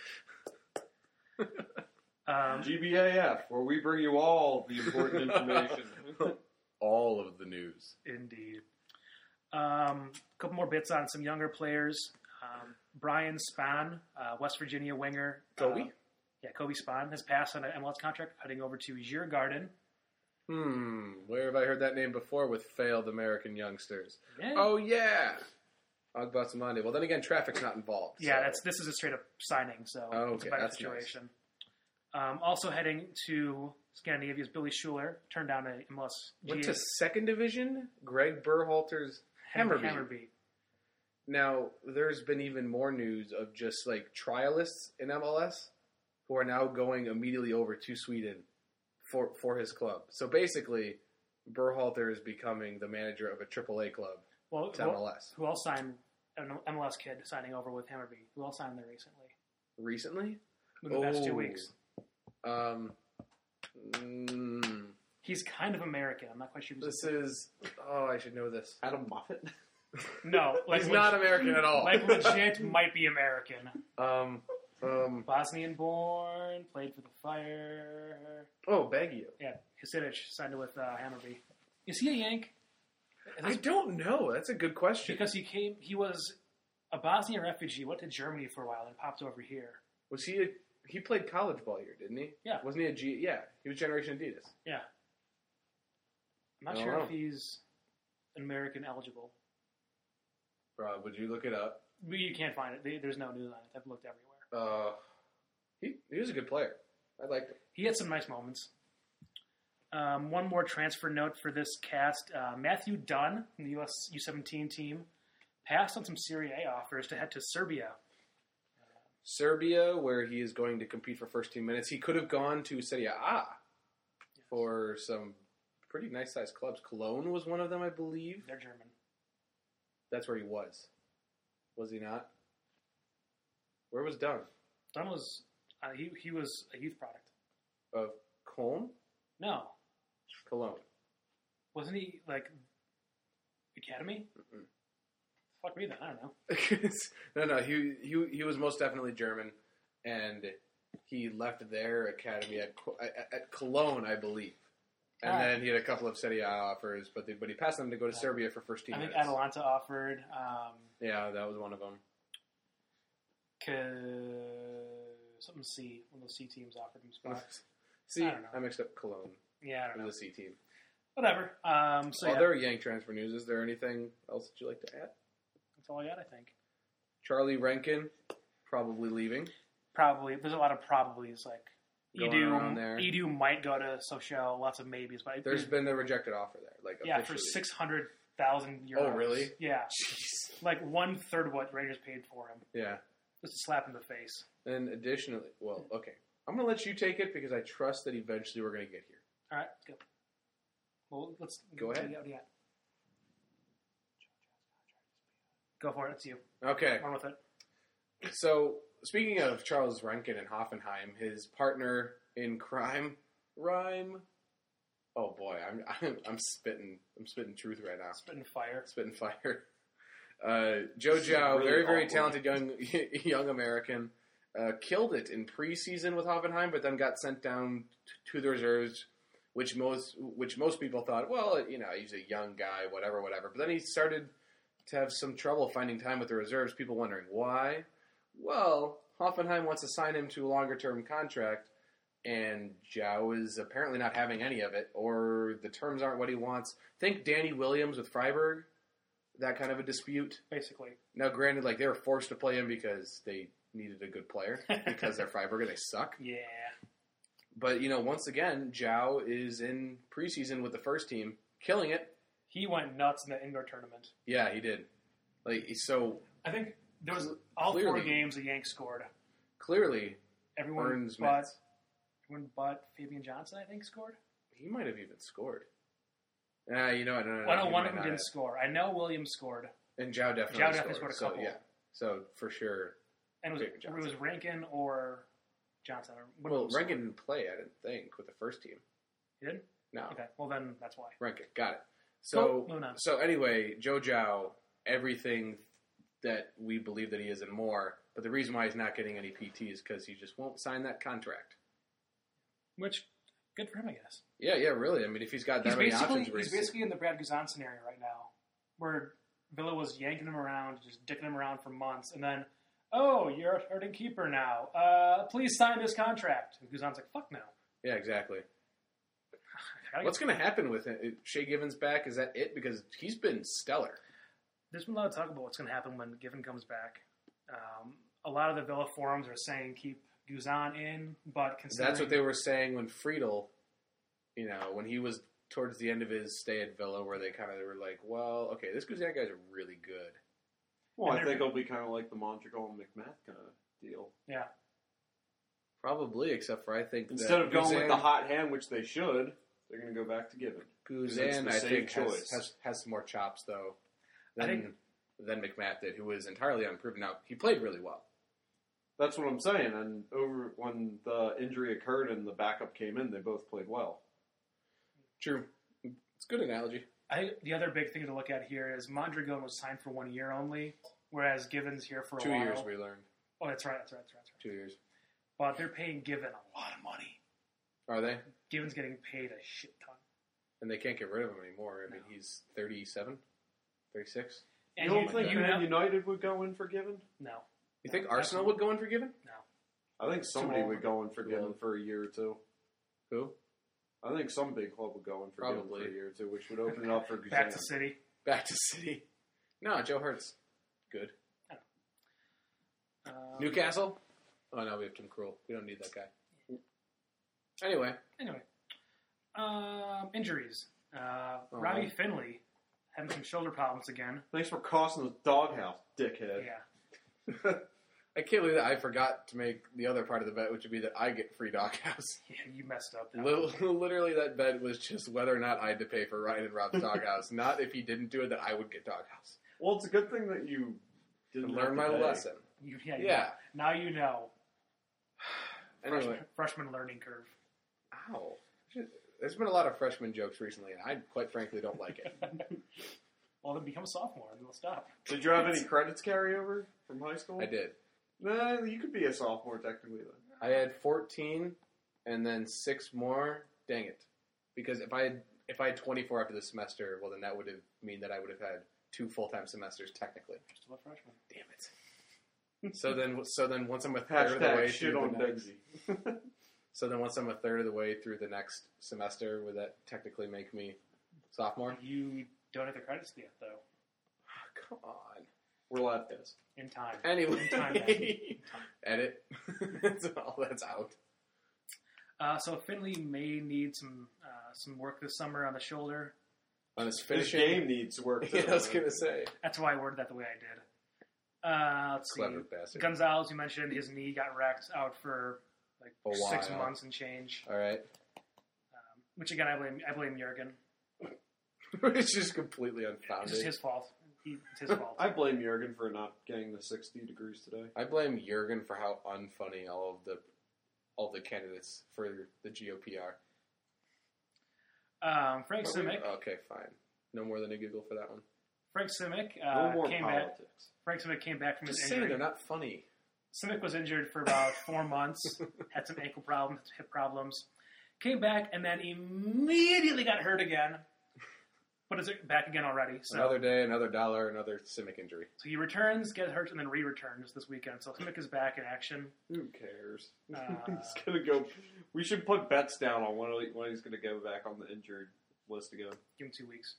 Um, G B A F, where we bring you all the important information. all of the news. Indeed. Um, a couple more bits on some younger players. Um, Brian Spahn, uh, West Virginia winger. Kobe? Uh, yeah, Kobe Spahn has passed on an M L S contract, heading over to Djurgården. Hmm, where have I heard that name before with failed American youngsters? Yeah, Oh, yeah. Agbasamande. Well, then again, traffic's not involved. yeah. so- That's this is a straight up signing, so Oh, it's a okay, better that's situation. Um, also heading to Scandinavia's Billy Schuler turned down a M L S. Went G A to second division? Greg Berhalter's Hammerby. Hammerby. Now, there's been even more news of just like trialists in M L S who are now going immediately over to Sweden for for his club. So basically, Berhalter is becoming the manager of a triple A club Well, to who, M L S. who else signed an M L S kid signing over with Hammerby? Who else signed there recently? Recently? In the past two Oh. weeks. Um, mm, He's kind of American. I'm not quite sure. Who's this is... Oh, I should know this. Adam Moffat? no, like He's leg- not American at all. Like legit, might be American. Um, um, Bosnian born, played for the Fire. oh, Baggio. Yeah, Hasidic signed with uh, Hammerby. Is he a Yank? I don't know. That's a good question. Because he came, he was a Bosnian refugee. Went to Germany for a while and popped over here. Was he a... He played college ball here, didn't he? Yeah. Wasn't he a G... Yeah. He was Generation Adidas. Yeah. I'm not I don't sure know. if he's American eligible. Rob, would you look it up? But you can't find it. They- There's no news on it. I've looked everywhere. Uh, he he was a good player. I liked him. He had some nice moments. Um, one more transfer note for this cast. Uh, Matthew Dunn from the U S U seventeen team passed on some Serie A offers to head to Serbia. Serbia, where he is going to compete for first team minutes. He could have gone to Serie A for some pretty nice sized clubs. Cologne was one of them, I believe. They're German. That's where he was. Was he not? Where was Dunn? Dunn was uh, he he was a youth product. Of Cologne? No, Cologne. wasn't he like academy? Mm-mm. Fuck me then. I don't know. no, no, he, he he was most definitely German. and he left their academy at Co- at, at Cologne, I believe. And Ah. then he had a couple of Serie A offers, but they, but he passed them to go to Yeah. Serbia for first team I think minutes. Atalanta offered. Um, Yeah, that was one of them. K- something C. One of those C teams offered him spots. See, I don't know. I mixed up Cologne. Yeah, I don't It know. was a C team. Whatever. Um, so yeah, Other Yank transfer news. Is there anything else that you like to add? that's all I got. I think Charlie Rankin probably leaving. probably there's a lot of probablys. Like Going Edu, around there. Edu might go to Sochaux. Lots of maybes, but There's been a rejected offer there. Like yeah for officially. six hundred thousand euros. Oh, really? Yeah, like one third of what Rangers paid for him. Yeah. Just a slap in the face. And additionally, well, okay. I'm going to let you take it because I trust that eventually we're going to get here. All right, let's go. Well, let's Go what do ahead. you got? What do you got? Go for it. It's you. Okay. Run with it. So, speaking of Charles Rankin and Hoffenheim, his partner in crime, Rhyme. Oh boy, I'm I'm, I'm spitting I'm spitting truth right now. Spitting fire. Spitting fire. Uh, Joe This is Zhao, really very very awkward. talented young young American, uh, killed it in preseason with Hoffenheim, but then got sent down t- to the reserves, which most which most people thought, well, you know, he's a young guy, whatever, whatever. But then he started to have some trouble finding time with the reserves. People wondering why. Well, Hoffenheim wants to sign him to a longer term contract, and Zhao is apparently not having any of it, or the terms aren't what he wants. Think Danny Williams with Freiburg, that kind of a dispute. Basically. Now, granted, like they were forced to play him because they needed a good player because they're Freiburg and they suck. Yeah. But you know, once again, Zhao is in preseason with the first team, killing it. He went nuts in the indoor tournament. Yeah, he did. Like so, I think there was all four Clearly. games the Yanks scored. clearly Everyone earns but minutes. everyone but Fabian Johnson, I think, scored. He might have even scored. Ah, you know what? No, no, no. Well, I know he one might of them not didn't have. score. I know Williams scored, And Zhao definitely, Zhao definitely scored. scored a couple. So yeah, so for sure. and it was, Fabian it Johnson. was Rankin or Johnson. Or one of Well, them scored. Rankin didn't play, I didn't think, with the first team. He did? No, Okay, well then that's why. Rankin, got it. So, Cool, moving on. so anyway, Joe Zhao, everything that we believe that he is and more. But the reason why he's not getting any P T is because he just won't sign that contract. Which, good for him, I guess. Yeah, yeah, really. I mean, if he's got that He's many basically, options, where he's he's- basically in the Brad Guzan scenario right now, where Villa was yanking him around, just dicking him around for months, and then, oh, you're a starting keeper now. Uh, please sign this contract. And Guzan's like, fuck no. yeah, exactly. I gotta What's get- going to happen with it? Shea Given's back? Is that it? Because he's been stellar. There's been a lot of talk about what's going to happen when Given comes back. Um, a lot of the Villa forums are saying keep Guzan in, but considering That's what they were saying when Friedel, you know, when he was towards the end of his stay at Villa, where they kind of were like, well, okay, this Guzan guy's really good. Well, And I they're- think it'll be kind of like the Mondragon and McMath kind of deal. yeah, Probably, except for I think Instead that of going with Guzan- the hot hand, which they should, they're going to go back to Given. It's Guzan, the I safe think, has, choice. has has some more chops though I than think- than McMath did, who was entirely unproven. Now he played really well. That's what I'm saying. And over when the injury occurred and the backup came in, they both played well. True, it's a good analogy. I think the other big thing to look at here is Mondragon was signed for one year only, whereas Given's here for a Two while. years we learned. Oh, that's right, that's right, that's right, that's right. Two years. But they're paying Given a lot of money. Are they? Given's getting paid a shit ton. And they can't get rid of him anymore. I mean, he's thirty-seven, thirty-six. And you don't you, think you Man know, United would go in for Given? no, You think No, Arsenal absolutely. would go in for Given? no. I think somebody old. would go in for Too Given old. for a year or two. Who? I think some big club would go in for Given Probably. for a year or two, which would open it up for Guzan. Back to City. Back to City. No, Joe Hurt's good. Um, Newcastle? Oh no, we have Tim Krul. We don't need that guy. Anyway, Anyway, um, injuries. Uh, Oh. Robbie Finley having some shoulder problems again. Thanks for costing us doghouse, dickhead. Yeah, I can't believe that I forgot to make the other part of the bet, which would be that I get free doghouse. yeah, you messed up. That Li- one. Literally, that bet was just whether or not I had to pay for Ryan and Rob's doghouse, not if he didn't do it that I would get doghouse. Well, it's a good thing that you didn't Learn my have to pay. lesson. You, yeah, you Yeah. know. Now you know. Anyway, Freshman, freshman learning curve. ow. There's been a lot of freshman jokes recently, and I quite frankly don't like it. Well, then become a sophomore and they'll stop. Did you have any credits carry over from high school? I did. Nah, you could be a sophomore technically then. I had fourteen, and then six more. Dang it! Because if I had if I had twenty-four after the semester, well, then that would have mean that I would have had two full time semesters technically. Still a freshman. Damn it! So then, so then once I'm a third of the Hashtag way shit through on the next, Degsy. so then once I'm a third of the way through the next semester, would that technically make me sophomore? You don't have the credits yet, though. Come on. We're left this. In time. Anyway, In time, man. In time. edit. That's all that's out. Uh, so Finley may need some uh, some work this summer on the shoulder. On his This finishing, game needs work. yeah, too, I was man. gonna say, That's why I worded that the way I did. Uh, let's clever see. bastard. Gonzalez, you mentioned his knee got wrecked out for like A six while. months and change. All right, Um, which again, I blame I blame Jurgen. it's just completely It's just unfounded. his fault. He, it's his fault. I blame Jurgen for not getting the sixty degrees today. I blame Jurgen for how unfunny all of the all of the candidates for the G O P are. Um, Frank But we- Simic. Okay, fine. No more than a giggle for that one. Frank Simic No uh, more came back. politics. Frank Simic came back from Just his saying injury. they're not funny. Simic was injured for about four months, had some ankle problems, hip problems, came back, and then immediately got hurt again. But is back again already. So, Another day, another dollar, another Simic injury. so he returns, gets hurt, and then re-returns this weekend. So Simic is back in action. Who cares? Uh, he's gonna go. We should put bets down on when, he- when he's gonna go back on the injured list again. Give him two weeks.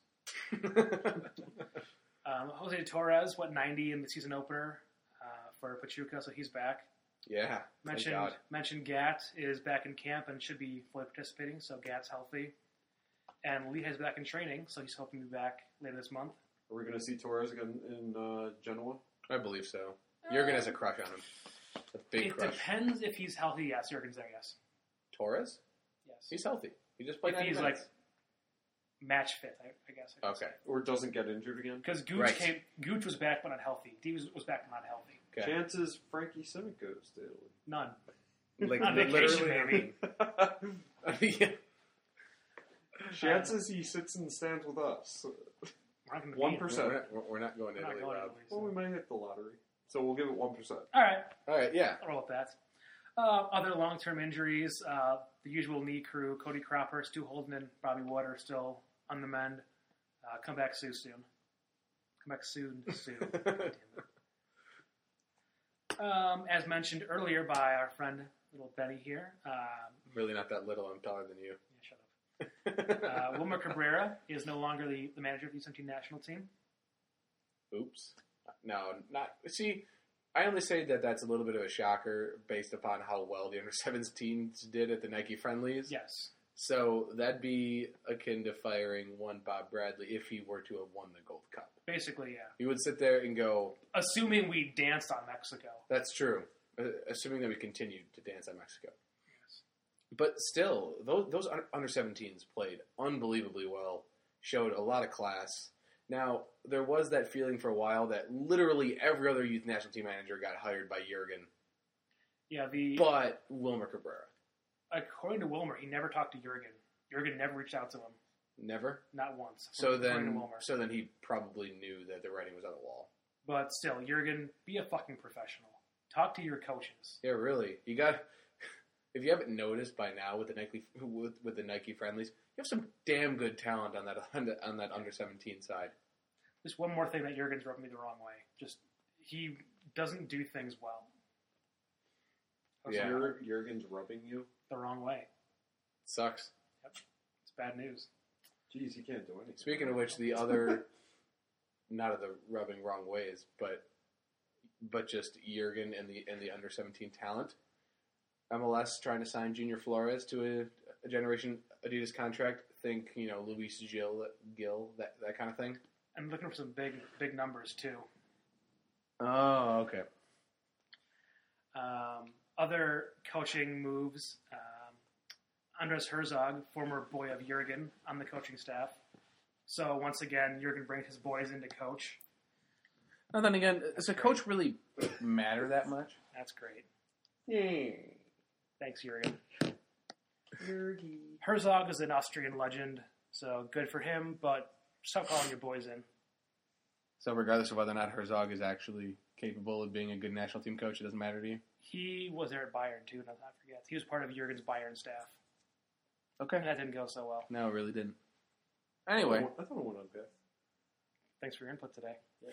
Um, Jose Torres, what, ninety in the season opener uh, for Pachuca, so he's back. Yeah. Thank Mentioned God. mentioned Gat is back in camp and should be fully participating, so Gat's healthy. And Lee is back in training, so he's hoping to be back later this month. Are we gonna see Torres again in uh, Genoa? I believe so. Jurgen has a crush on him. A big it crush. depends if he's healthy. Yes, Jurgen's there. Yes, Torres? yes. He's healthy. He just played If ninety he's minutes. like match fit, I, I guess. I Okay. Or doesn't get injured again? Because Gooch Right. came, Gooch was back but not healthy. D was, was back but not healthy. Okay. Chances Frankie Simic goes to Italy. None. Like, On vacation, literally maybe. yeah. Chances he sits in the stands with us. We're not gonna One beat him. percent. We're not, we're- we're not going to We're not Italy, going to Rob. Italy, Well, so- we might hit the lottery, so we'll give it one percent. All right. All right, yeah. I'll roll with that. Uh, other long-term injuries, uh, the usual knee crew, Cody Cropper, Stu Holden, and Bobby Wood are still on the mend. Uh, come back soon, soon. Come back soon, soon. God damn it. Um, as mentioned earlier by our friend, little Benny here, um, Really not that little. I'm taller than you. yeah, shut up. Uh, Wilmer Cabrera is no longer the, the manager of the U seventeen national team. Oops. No, not. See, I only say that that's a little bit of a shocker based upon how well the under seventeens did at the Nike friendlies. Yes. So that'd be akin to firing one Bob Bradley if he were to have won the Gold Cup. Basically, yeah. You would sit there and go, Assuming we danced on Mexico. that's true. Uh, assuming that we continued to dance on Mexico. But still, those, those under seventeens played unbelievably well, showed a lot of class. Now, there was that feeling for a while that literally every other youth national team manager got hired by Jurgen, Yeah, the but Wilmer Cabrera. according to Wilmer, he never talked to Jurgen. Jurgen never reached out to him, Never. not once. So according to then, Wilmer. so then he probably knew that the writing was on the wall. But still, Jurgen, be a fucking professional. Talk to your coaches. Yeah, really. You got. If you haven't noticed by now with the Nike with, with the Nike friendlies, you have some damn good talent on that on, the, on that under seventeen side. Just one more thing that Jurgen's rubbed me the wrong way. Just he doesn't do things well. Yeah. Jur- Jurgen's rubbing you. The wrong way. Sucks. It's bad news. Jeez, he can't do anything. Speaking of which, the other, not of the rubbing wrong ways, but but just Jurgen and the and the under seventeen talent. M L S trying to sign Junior Flores to a, a Generation Adidas contract. Think, you know, Luis Gil, Gil that that kind of thing. I'm looking for some big big numbers too. Oh, okay. Um, other coaching moves. Um, Andres Herzog, former boy of Jurgen, on the coaching staff. So once again, Jurgen brings his boys in to coach. And then again, does a coach really matter that much? That's great. Yeah. Thanks, Jurgen. Herzog is an Austrian legend, so good for him, but stop calling your boys in. So regardless of whether or not Herzog is actually capable of being a good national team coach, it doesn't matter to you? He was there at Bayern, too, let's not forget. He was part of Jurgen's Bayern staff. Okay. That didn't go so well. No, it really didn't. Anyway. I thought it went okay. Thanks for your input today.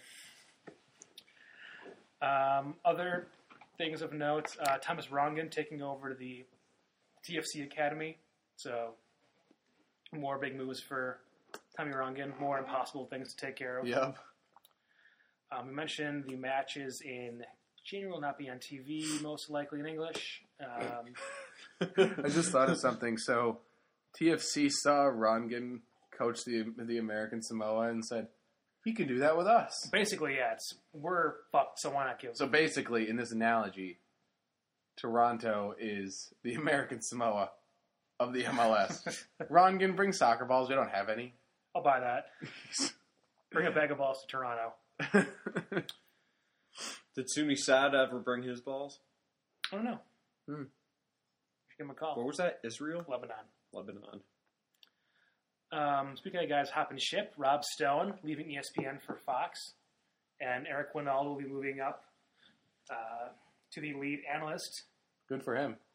Um, other things of note, uh, Thomas Rongen taking over the T F C Academy. So, more big moves for Tommy Rongen. More impossible things to take care of. Yep. Um, we mentioned the matches in January will not be on T V, most likely in English. Um, I just thought of something. So, T F C saw Rongen coach the the American Samoa and said, he can do that with us. basically, yeah, it's, we're fucked, so why not give So basically, in this analogy, Toronto is the American Samoa of the M L S. Rongen brings soccer balls. We don't have any. I'll buy that. Bring a bag of balls to Toronto. Did Sumi Sad ever bring his balls? I don't know. Hmm. Give him a call. Where was that? Israel? Lebanon. Lebanon. Um, speaking of guys hopping ship, Rob Stone leaving E S P N for Fox, and Eric Winall will be moving up uh, to the lead analyst. Good for him.